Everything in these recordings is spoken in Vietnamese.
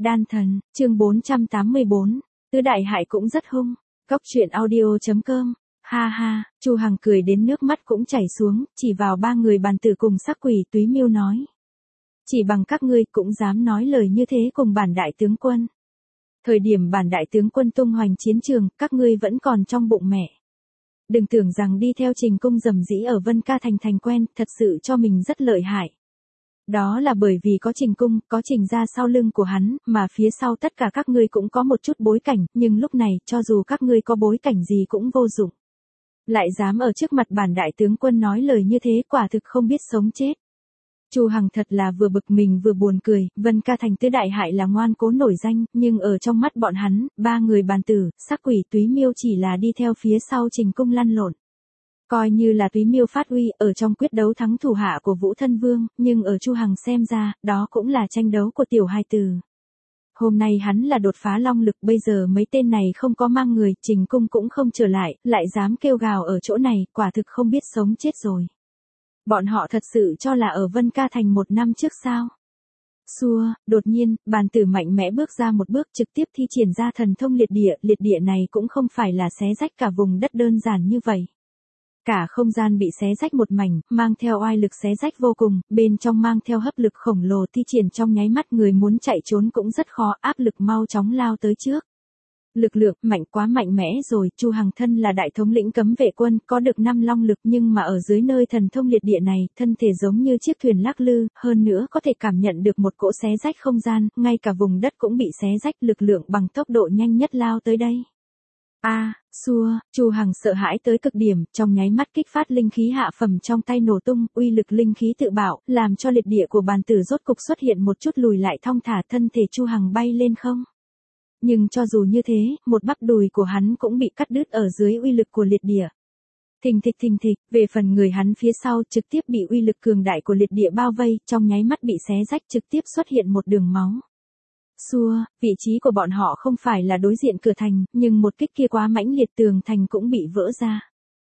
Đan thần, chương 484, Tứ đại hại cũng rất hung. Cóc truyện audio.com. Ha ha, Chu Hằng cười đến nước mắt cũng chảy xuống, chỉ vào ba người bàn tử cùng sắc quỷ túy miêu nói. Chỉ bằng các ngươi cũng dám nói lời như thế cùng bản đại tướng quân. Thời điểm bản đại tướng quân tung hoành chiến trường, các ngươi vẫn còn trong bụng mẹ. Đừng tưởng rằng đi theo Trình Cung rầm rĩ ở Vân Ca Thành thành quen, thật sự cho mình rất lợi hại. Đó là bởi vì có Trình Cung, có Trình gia sau lưng của hắn, mà phía sau tất cả các ngươi cũng có một chút bối cảnh, nhưng lúc này, cho dù các ngươi có bối cảnh gì cũng vô dụng. Lại dám ở trước mặt bản đại tướng quân nói lời như thế, quả thực không biết sống chết. Chu Hằng thật là vừa bực mình vừa buồn cười, Vân Ca Thành tứ đại hại là ngoan cố nổi danh, nhưng ở trong mắt bọn hắn, ba người bàn tử, sắc quỷ túy miêu chỉ là đi theo phía sau Trình Cung lăn lộn. Coi như là túy miêu phát uy ở trong quyết đấu thắng thủ hạ của Vũ Thân Vương, nhưng ở Chu Hằng xem ra, đó cũng là tranh đấu của tiểu hài tử. Hôm nay hắn là đột phá long lực, bây giờ mấy tên này không có mang người, Trình Cung cũng không trở lại dám kêu gào ở chỗ này, quả thực không biết sống chết rồi. Bọn họ thật sự cho là ở Vân Ca Thành một năm trước sao? Xua, đột nhiên, bàn tử mạnh mẽ bước ra một bước trực tiếp thi triển ra thần thông liệt địa này cũng không phải là xé rách cả vùng đất đơn giản như vậy. Cả không gian bị xé rách một mảnh, mang theo oai lực xé rách vô cùng, bên trong mang theo hấp lực khổng lồ thi triển trong nháy mắt, người muốn chạy trốn cũng rất khó, áp lực mau chóng lao tới trước. Lực lượng mạnh quá mạnh mẽ rồi, Chu Hằng thân là đại thống lĩnh cấm vệ quân, có được 5 long lực, nhưng mà ở dưới nơi thần thông liệt địa này, thân thể giống như chiếc thuyền lắc lư, hơn nữa có thể cảm nhận được một cỗ xé rách không gian, ngay cả vùng đất cũng bị xé rách, lực lượng bằng tốc độ nhanh nhất lao tới đây. Xua, Chu Hằng sợ hãi tới cực điểm, trong nháy mắt kích phát linh khí hạ phẩm trong tay nổ tung, uy lực linh khí tự bạo, làm cho liệt địa của bàn tử rốt cục xuất hiện một chút lùi lại, thong thả thân thể Chu Hằng bay lên không. Nhưng cho dù như thế, một bắp đùi của hắn cũng bị cắt đứt ở dưới uy lực của liệt địa. Thình thịch, về phần người hắn phía sau trực tiếp bị uy lực cường đại của liệt địa bao vây, trong nháy mắt bị xé rách, trực tiếp xuất hiện một đường máu. Xua, vị trí của bọn họ không phải là đối diện cửa thành, nhưng một kích kia quá mãnh liệt, tường thành cũng bị vỡ ra.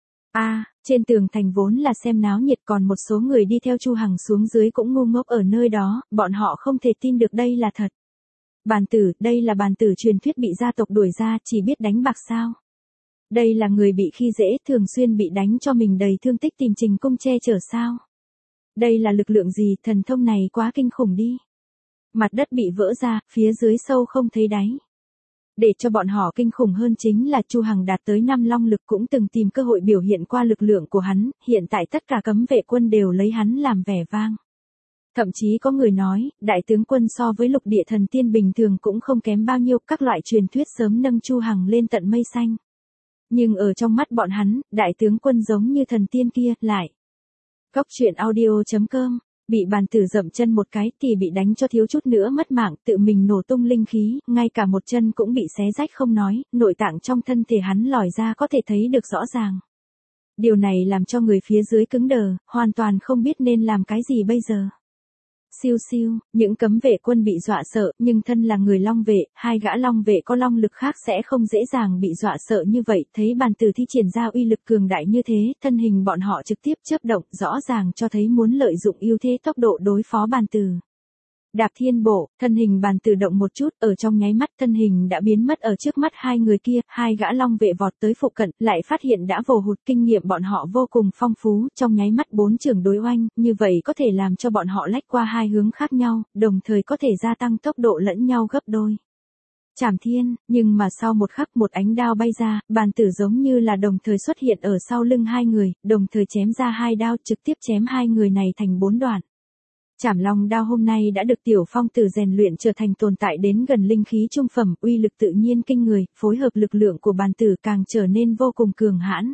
Trên tường thành vốn là xem náo nhiệt, còn một số người đi theo Chu Hằng xuống dưới cũng ngu ngốc ở nơi đó, bọn họ không thể tin được đây là thật. Bàn tử, đây là bàn tử truyền thuyết bị gia tộc đuổi ra, chỉ biết đánh bạc sao? Đây là người bị khi dễ, thường xuyên bị đánh cho mình đầy thương tích, tìm Trình Cung che chở sao? Đây là lực lượng gì, thần thông này quá kinh khủng đi. Mặt đất bị vỡ ra, phía dưới sâu không thấy đáy. Để cho bọn họ kinh khủng hơn chính là Chu Hằng đạt tới 5 long lực, cũng từng tìm cơ hội biểu hiện qua lực lượng của hắn, hiện tại tất cả cấm vệ quân đều lấy hắn làm vẻ vang. Thậm chí có người nói, đại tướng quân so với lục địa thần tiên bình thường cũng không kém bao nhiêu, các loại truyền thuyết sớm nâng Chu Hằng lên tận mây xanh. Nhưng ở trong mắt bọn hắn, đại tướng quân giống như thần tiên kia, lại. Cóc truyện audio.com. Bị bàn tử dậm chân một cái thì bị đánh cho thiếu chút nữa mất mạng, tự mình nổ tung linh khí, ngay cả một chân cũng bị xé rách không nói, nội tạng trong thân thể hắn lòi ra có thể thấy được rõ ràng. Điều này làm cho người phía dưới cứng đờ, hoàn toàn không biết nên làm cái gì bây giờ. Siêu siêu, những cấm vệ quân bị dọa sợ, nhưng thân là người long vệ, hai gã long vệ có long lực khác sẽ không dễ dàng bị dọa sợ như vậy, thấy bàn tử thi triển ra uy lực cường đại như thế, thân hình bọn họ trực tiếp chớp động, rõ ràng cho thấy muốn lợi dụng ưu thế tốc độ đối phó bàn tử. Đạp thiên bộ, thân hình bàn tử động một chút, ở trong nháy mắt thân hình đã biến mất ở trước mắt hai người kia, hai gã long vệ vọt tới phụ cận, lại phát hiện đã vồ hụt, kinh nghiệm bọn họ vô cùng phong phú, trong nháy mắt 4 trường đối oanh, như vậy có thể làm cho bọn họ lách qua hai hướng khác nhau, đồng thời có thể gia tăng tốc độ lẫn nhau gấp đôi. Trảm thiên, nhưng mà sau một khắc một ánh đao bay ra, bàn tử giống như là đồng thời xuất hiện ở sau lưng hai người, đồng thời chém ra hai đao, trực tiếp chém hai người này thành 4 đoạn. Trảm long đao hôm nay đã được Tiểu Phong Tử rèn luyện trở thành tồn tại đến gần linh khí trung phẩm, uy lực tự nhiên kinh người, phối hợp lực lượng của bàn tử càng trở nên vô cùng cường hãn.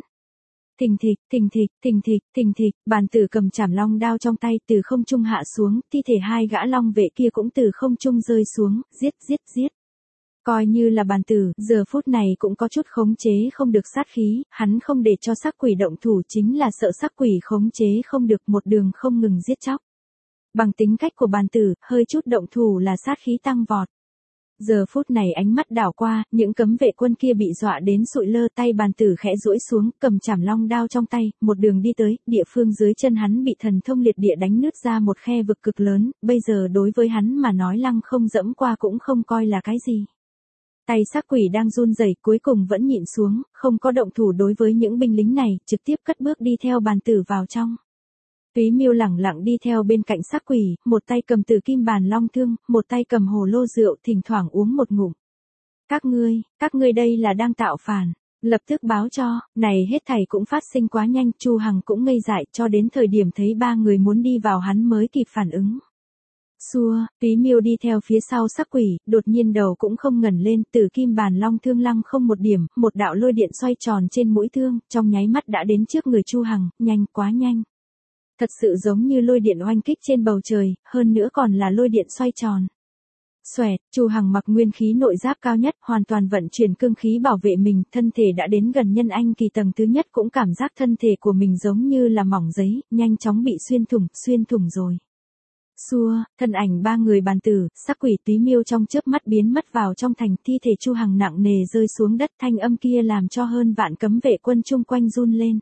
Thình thịch, bàn tử cầm trảm long đao trong tay từ không trung hạ xuống, thi thể hai gã long vệ kia cũng từ không trung rơi xuống, giết. Coi như là bàn tử, giờ phút này cũng có chút khống chế không được sát khí, hắn không để cho sắc quỷ động thủ chính là sợ sắc quỷ khống chế không được, một đường không ngừng giết chóc. Bằng tính cách của bàn tử, hơi chút động thủ là sát khí tăng vọt. Giờ phút này ánh mắt đảo qua, những cấm vệ quân kia bị dọa đến sụi lơ, tay bàn tử khẽ duỗi xuống, cầm chảm long đao trong tay, một đường đi tới, địa phương dưới chân hắn bị thần thông liệt địa đánh nứt ra một khe vực cực lớn, bây giờ đối với hắn mà nói lăng không dẫm qua cũng không coi là cái gì. Tay xác quỷ đang run rẩy, cuối cùng vẫn nhịn xuống, không có động thủ đối với những binh lính này, trực tiếp cất bước đi theo bàn tử vào trong. Túy Miêu lẳng lặng đi theo bên cạnh xác quỷ, một tay cầm tử kim bàn long thương, một tay cầm hồ lô rượu, thỉnh thoảng uống một ngụm. Các ngươi đây là đang tạo phản. Lập tức báo cho, này hết thảy cũng phát sinh quá nhanh, Chu Hằng cũng ngây dại, cho đến thời điểm thấy ba người muốn đi vào hắn mới kịp phản ứng. Xua, Túy Miêu đi theo phía sau xác quỷ, đột nhiên đầu cũng không ngẩng lên, tử kim bàn long thương lăng không một điểm, một đạo lôi điện xoay tròn trên mũi thương, trong nháy mắt đã đến trước người Chu Hằng, nhanh quá nhanh. Thật sự giống như lôi điện oanh kích trên bầu trời, hơn nữa còn là lôi điện xoay tròn. Xoẹt, Chu Hằng mặc nguyên khí nội giáp cao nhất, hoàn toàn vận chuyển cương khí bảo vệ mình, thân thể đã đến gần nhân anh kỳ tầng thứ nhất cũng cảm giác thân thể của mình giống như là mỏng giấy, nhanh chóng bị xuyên thủng rồi. Xua, thân ảnh ba người bàn tử, xác quỷ Túy Miêu trong chớp mắt biến mất vào trong thành, thi thể Chu Hằng nặng nề rơi xuống đất, thanh âm kia làm cho hơn vạn cấm vệ quân chung quanh run lên.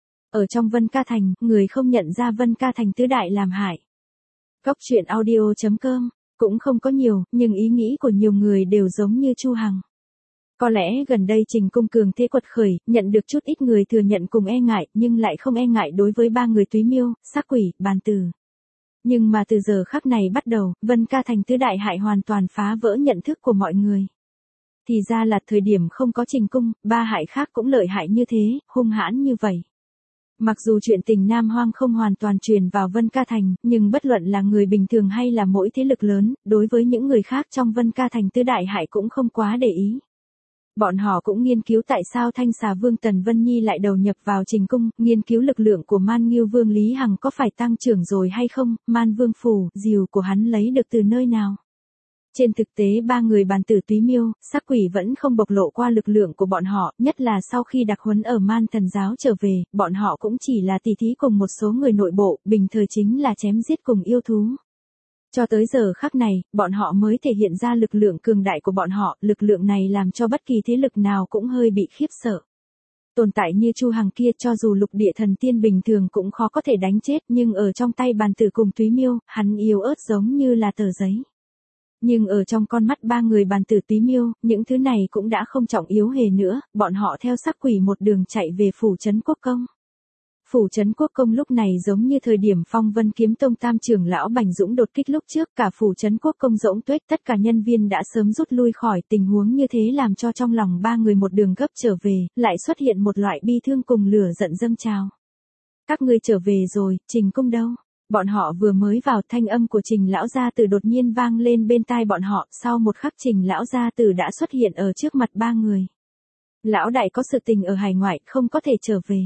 Ở trong Vân Ca Thành, người không nhận ra Vân Ca Thành tứ đại làm hại. Góc truyện audio.com, cũng không có nhiều, nhưng ý nghĩ của nhiều người đều giống như Chu Hằng. Có lẽ gần đây Trình Cung cường thế quật khởi, nhận được chút ít người thừa nhận cùng e ngại, nhưng lại không e ngại đối với ba người Túy Miêu, xác quỷ, bàn tử. Nhưng mà từ giờ khắc này bắt đầu, Vân Ca Thành tứ đại hại hoàn toàn phá vỡ nhận thức của mọi người. Thì ra là thời điểm không có Trình Cung, ba hại khác cũng lợi hại như thế, hung hãn như vậy. Mặc dù chuyện tình Nam Hoang không hoàn toàn truyền vào Vân Ca Thành, nhưng bất luận là người bình thường hay là mỗi thế lực lớn, đối với những người khác trong Vân Ca Thành tứ đại hại cũng không quá để ý. Bọn họ cũng nghiên cứu tại sao Thanh Xà Vương Tần Vân Nhi lại đầu nhập vào Trình Cung, nghiên cứu lực lượng của Man Nghiêu Vương Lý Hằng có phải tăng trưởng rồi hay không, Man Vương Phủ, diều của hắn lấy được từ nơi nào. Trên thực tế ba người bàn tử Túy Miêu, xác quỷ vẫn không bộc lộ qua lực lượng của bọn họ, nhất là sau khi đặc huấn ở Man Thần Giáo trở về, bọn họ cũng chỉ là tỉ thí cùng một số người nội bộ, bình thời chính là chém giết cùng yêu thú. Cho tới giờ khắc này, bọn họ mới thể hiện ra lực lượng cường đại của bọn họ, lực lượng này làm cho bất kỳ thế lực nào cũng hơi bị khiếp sợ. Tồn tại như Chu Hằng kia cho dù lục địa thần tiên bình thường cũng khó có thể đánh chết, nhưng ở trong tay bàn tử cùng Túy Miêu, hắn yếu ớt giống như là tờ giấy. Nhưng ở trong con mắt ba người bàn tử Túy Miêu, những thứ này cũng đã không trọng yếu hề nữa, bọn họ theo xác quỷ một đường chạy về phủ trấn Quốc Công. Phủ trấn Quốc Công lúc này giống như thời điểm Phong Vân Kiếm Tông tam trưởng lão Bành Dũng đột kích lúc trước, cả phủ trấn Quốc Công rỗng tuếch, tất cả nhân viên đã sớm rút lui khỏi, tình huống như thế làm cho trong lòng ba người một đường gấp trở về, lại xuất hiện một loại bi thương cùng lửa giận dâng trào. Các ngươi trở về rồi, Trình Cung đâu? Bọn họ vừa mới vào, thanh âm của Trình lão gia tử đột nhiên vang lên bên tai bọn họ, sau một khắc Trình lão gia tử đã xuất hiện ở trước mặt ba người. Lão đại có sự tình ở hải ngoại, không có thể trở về.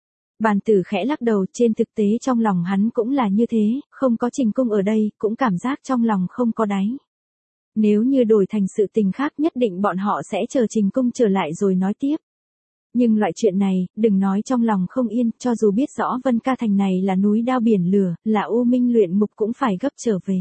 Bàn tử khẽ lắc đầu, trên thực tế trong lòng hắn cũng là như thế, không có Trình Cung ở đây, cũng cảm giác trong lòng không có đáy. Nếu như đổi thành sự tình khác nhất định bọn họ sẽ chờ Trình Cung trở lại rồi nói tiếp. Nhưng loại chuyện này, đừng nói trong lòng không yên, cho dù biết rõ Vân Ca Thành này là núi đao biển lửa, là U Minh luyện ngục cũng phải gấp trở về.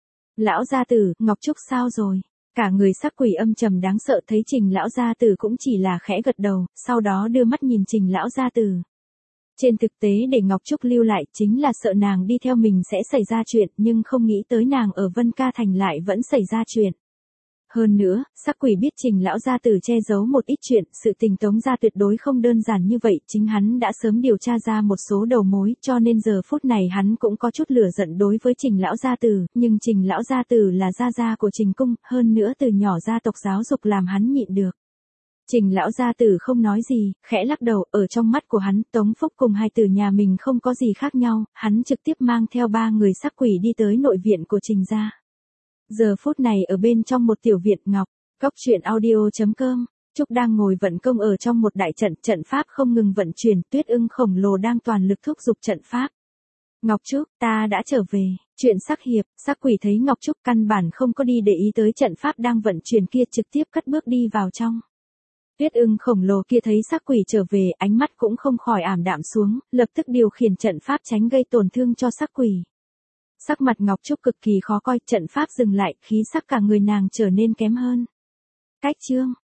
Lão gia tử, Ngọc Trúc sao rồi? Cả người sắc quỷ âm trầm đáng sợ, thấy Trình lão gia tử cũng chỉ là khẽ gật đầu, sau đó đưa mắt nhìn Trình lão gia tử. Trên thực tế để Ngọc Trúc lưu lại chính là sợ nàng đi theo mình sẽ xảy ra chuyện, nhưng không nghĩ tới nàng ở Vân Ca Thành lại vẫn xảy ra chuyện. Hơn nữa, sắc quỷ biết Trình lão gia tử che giấu một ít chuyện, sự tình Tống gia tuyệt đối không đơn giản như vậy, chính hắn đã sớm điều tra ra một số đầu mối, cho nên giờ phút này hắn cũng có chút lửa giận đối với Trình lão gia tử, nhưng Trình lão gia tử là gia gia của Trình Cung, hơn nữa từ nhỏ gia tộc giáo dục làm hắn nhịn được. Trình lão gia tử không nói gì, khẽ lắc đầu, ở trong mắt của hắn, Tống Phúc cùng hai tử nhà mình không có gì khác nhau, hắn trực tiếp mang theo ba người sắc quỷ đi tới nội viện của Trình gia. Giờ phút này ở bên trong một tiểu viện ngọc, góc truyện audio.com, Trúc đang ngồi vận công ở trong một đại trận pháp không ngừng vận chuyển, Tuyết Ưng khổng lồ đang toàn lực thúc giục trận pháp. Ngọc Trúc, ta đã trở về, chuyện sắc hiệp, sắc quỷ thấy Ngọc Trúc căn bản không có đi để ý tới trận pháp đang vận chuyển kia, trực tiếp cất bước đi vào trong. Tuyết Ưng khổng lồ kia thấy sắc quỷ trở về, ánh mắt cũng không khỏi ảm đạm xuống, lập tức điều khiển trận pháp tránh gây tổn thương cho sắc quỷ. Sắc mặt Ngọc Trúc cực kỳ khó coi, trận pháp dừng lại, khí sắc cả người nàng trở nên kém hơn. Cách chương